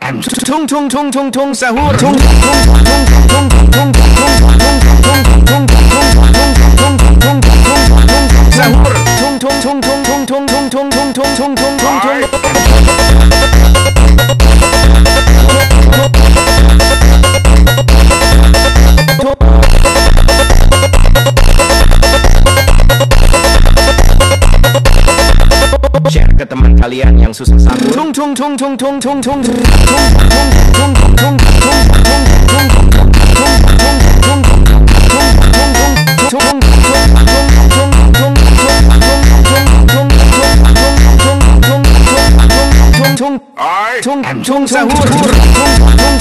Tung tung tung tung tung sahur tung sahur tung tung tung tung tung tung tung tung tung tung share ke teman kalian yang susah sahur. Tung tung tung tung tung tung tung tung sahur.